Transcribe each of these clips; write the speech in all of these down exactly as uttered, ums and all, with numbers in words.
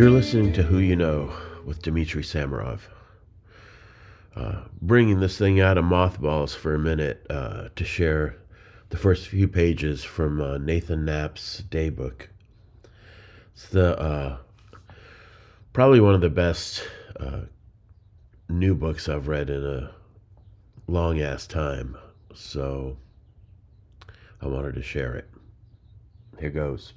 You're listening to Who You Know with Dmitry Samarov. Uh, bringing this thing out of mothballs for a minute uh, to share the first few pages from uh, Nathan Knapp's daybook. It's the uh, probably one of the best uh, new books I've read in a long ass time, so I wanted to share it. Here goes.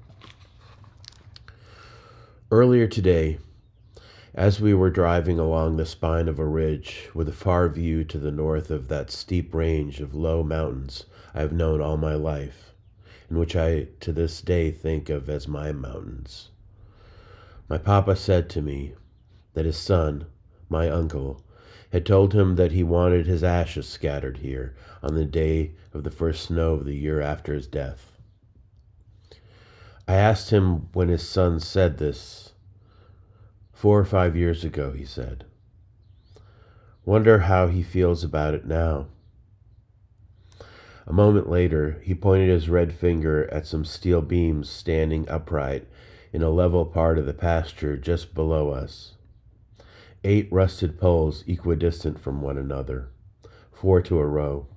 Earlier today, as we were driving along the spine of a ridge with a far view to the north of that steep range of low mountains I have known all my life, and which I to this day think of as my mountains, my papa said to me that his son, my uncle, had told him that he wanted his ashes scattered here on the day of the first snow of the year after his death. I asked him when his son said this. Four or five years ago, he said. Wonder how he feels about it now. A moment later, he pointed his red finger at some steel beams standing upright in a level part of the pasture just below us. Eight rusted poles equidistant from one another, four to a row.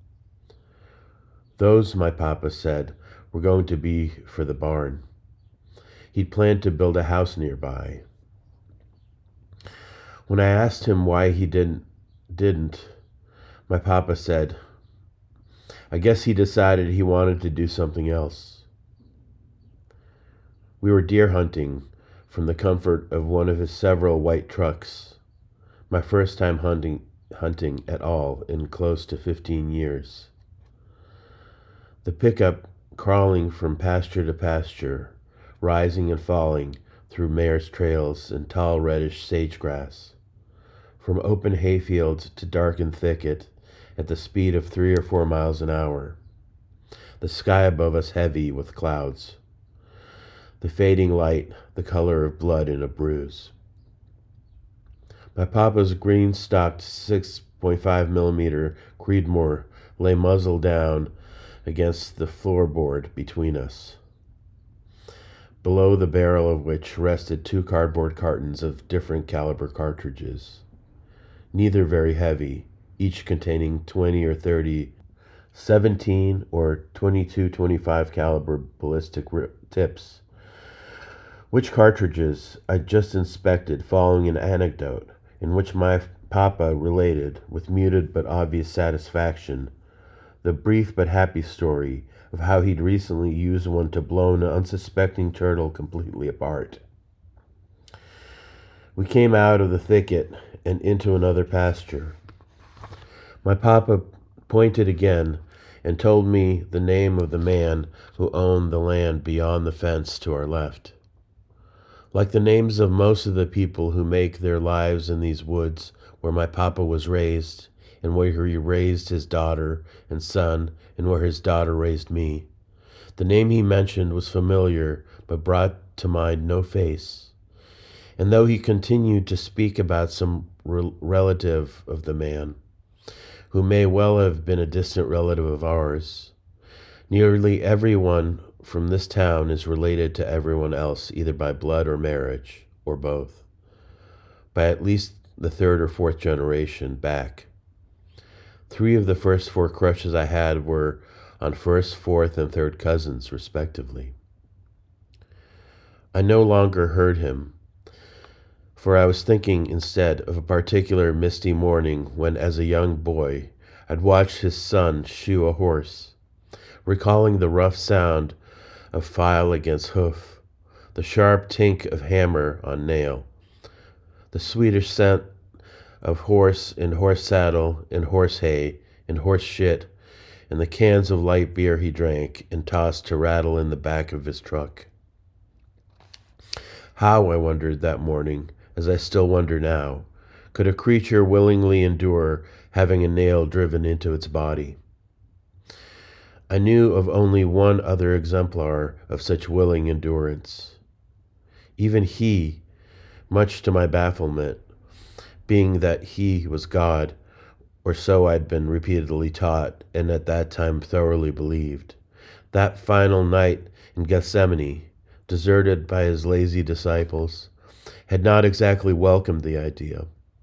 Those, my papa said, were going to be for the barn. He'd planned to build a house nearby. When I asked him why he didn't, didn't, my papa said, I guess he decided he wanted to do something else. We were deer hunting from the comfort of one of his several white trucks, my first time hunting, hunting at all in close to fifteen years. The pickup crawling from pasture to pasture, rising and falling through mare's trails and tall reddish sagegrass, from open hayfield to darkened thicket at the speed of three or four miles an hour, the sky above us heavy with clouds, the fading light the color of blood in a bruise. My papa's green-stocked six point five millimeter Creedmoor lay muzzle down against the floorboard between us, below the barrel of which rested two cardboard cartons of different caliber cartridges, neither very heavy, each containing twenty or thirty seventeen or twenty-two twenty-five caliber ballistic tips, which cartridges I just inspected following an anecdote in which my papa related, with muted but obvious satisfaction, the brief but happy story of how he'd recently used one to blow an unsuspecting turtle completely apart. We came out of the thicket and into another pasture. My papa pointed again and told me the name of the man who owned the land beyond the fence to our left. Like the names of most of the people who make their lives in these woods where my papa was raised, and where he raised his daughter and son, and where his daughter raised me, the name he mentioned was familiar, but brought to mind no face. And though he continued to speak about some re- relative of the man, who may well have been a distant relative of ours, nearly everyone from this town is related to everyone else, either by blood or marriage, or both, by at least the third or fourth generation back. Three of the first four crushes I had were on first, fourth, and third cousins, respectively. I no longer heard him, for I was thinking instead of a particular misty morning when, as a young boy, I'd watched his son shoe a horse, recalling the rough sound of file against hoof, the sharp tink of hammer on nail, the sweetish scent of horse and horse saddle and horse hay and horse shit and the cans of light beer he drank and tossed to rattle in the back of his truck. How, I wondered that morning, as I still wonder now, could a creature willingly endure having a nail driven into its body? I knew of only one other exemplar of such willing endurance. Even he, much to my bafflement, being that he was God, or so I'd been repeatedly taught, and at that time thoroughly believed, that final night in Gethsemane, deserted by his lazy disciples, had not exactly welcomed the idea.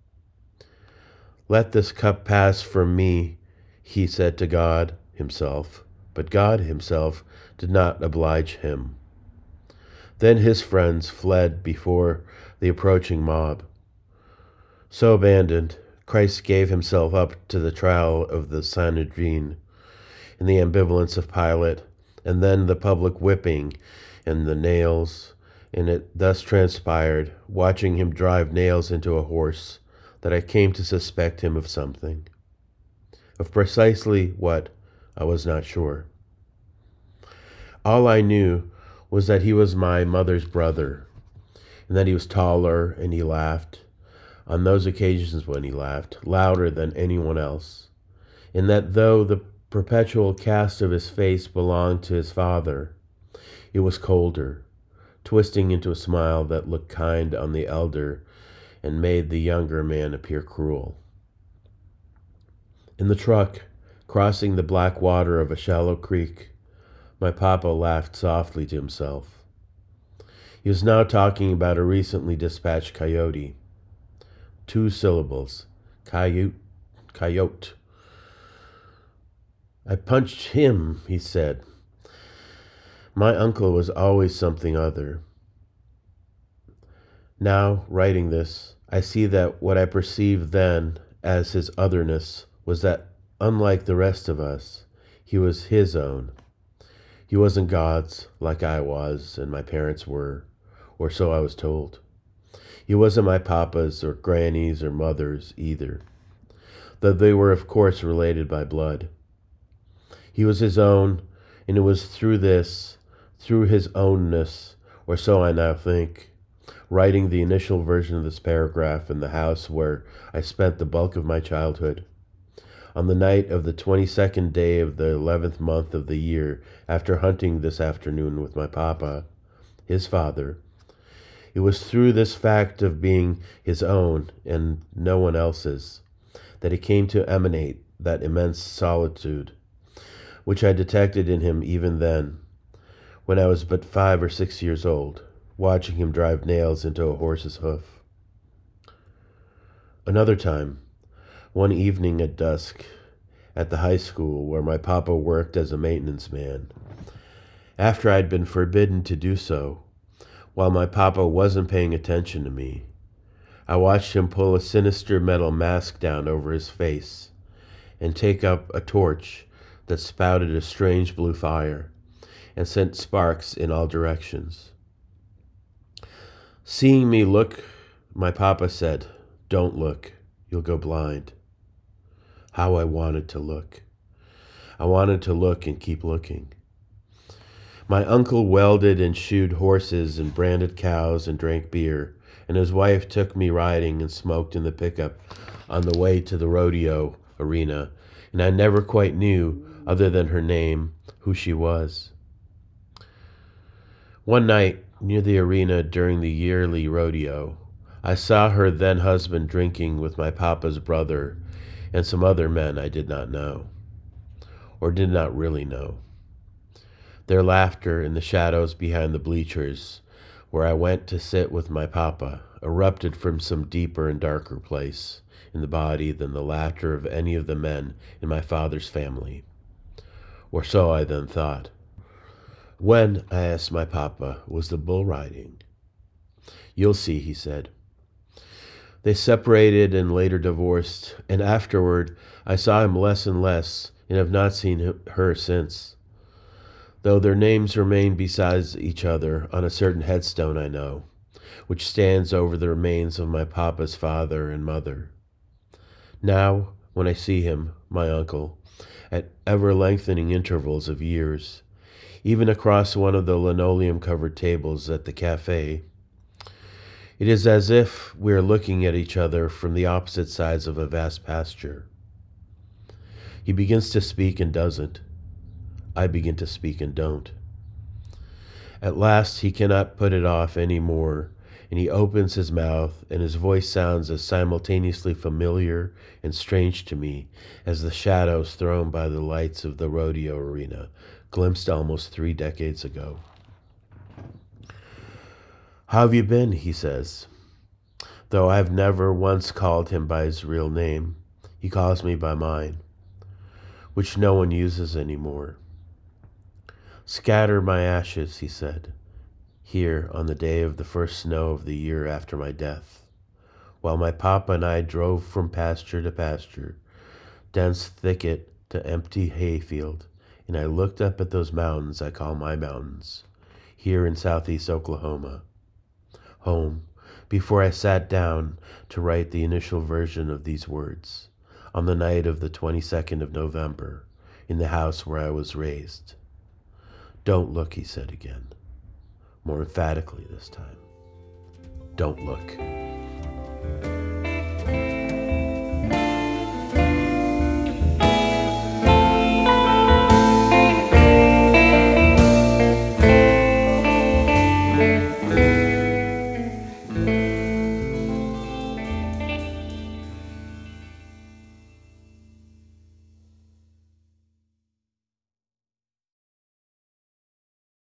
"Let this cup pass from me," he said to God himself, but God himself did not oblige him. Then his friends fled before the approaching mob. So abandoned, Christ gave himself up to the trial of the Sanhedrin, and the ambivalence of Pilate, and then the public whipping and the nails, and it thus transpired, watching him drive nails into a horse, that I came to suspect him of something. Of precisely what, I was not sure. All I knew was that he was my mother's brother, and that he was taller, and he laughed, on those occasions when he laughed, louder than anyone else, and that though the perpetual cast of his face belonged to his father, it was colder, twisting into a smile that looked kind on the elder and made the younger man appear cruel. In the truck, crossing the black water of a shallow creek, my papa laughed softly to himself. He was now talking about a recently dispatched coyote. Two syllables. Coyote. Coyote. "I punched him," he said. My uncle was always something other. Now, writing this, I see that what I perceived then as his otherness was that, unlike the rest of us, he was his own. He wasn't God's, like I was and my parents were, or so I was told. He wasn't my papa's or granny's or mother's either, though they were of course related by blood. He was his own, and it was through this, through his ownness, or so I now think, writing the initial version of this paragraph in the house where I spent the bulk of my childhood, on the night of the twenty-second day of the eleventh month of the year, after hunting this afternoon with my papa, his father. It was through this fact of being his own and no one else's that it came to emanate that immense solitude, which I detected in him even then, when I was but five or six years old, watching him drive nails into a horse's hoof. Another time, one evening at dusk, at the high school where my papa worked as a maintenance man, after I'd been forbidden to do so, while my papa wasn't paying attention to me, I watched him pull a sinister metal mask down over his face and take up a torch that spouted a strange blue fire and sent sparks in all directions. Seeing me look, my papa said, "Don't look, you'll go blind." How I wanted to look. I wanted to look and keep looking. My uncle welded and shoed horses and branded cows and drank beer, and his wife took me riding and smoked in the pickup on the way to the rodeo arena, and I never quite knew, other than her name, who she was. One night, near the arena during the yearly rodeo, I saw her then husband drinking with my papa's brother and some other men I did not know, or did not really know. Their laughter in the shadows behind the bleachers, where I went to sit with my papa, erupted from some deeper and darker place in the body than the laughter of any of the men in my father's family. Or so I then thought. When, I asked my papa, was the bull riding? "You'll see," he said. They separated and later divorced, and afterward I saw him less and less, and have not seen her since, though their names remain beside each other on a certain headstone I know, which stands over the remains of my papa's father and mother. Now, when I see him, my uncle, at ever-lengthening intervals of years, even across one of the linoleum-covered tables at the cafe, it is as if we are looking at each other from the opposite sides of a vast pasture. He begins to speak and doesn't. I begin to speak and don't. At last he cannot put it off any more, and he opens his mouth, and his voice sounds as simultaneously familiar and strange to me as the shadows thrown by the lights of the rodeo arena, glimpsed almost three decades ago. How have you been, he says. Though I've never once called him by his real name, he calls me by mine, which no one uses anymore. Scatter my ashes, he said, here on the day of the first snow of the year after my death, while my papa and I drove from pasture to pasture, dense thicket to empty hayfield, and I looked up at those mountains I call my mountains, here in southeast Oklahoma, home, before I sat down to write the initial version of these words, on the night of the twenty-second of November, in the house where I was raised. Don't look, he said again, more emphatically this time. Don't look.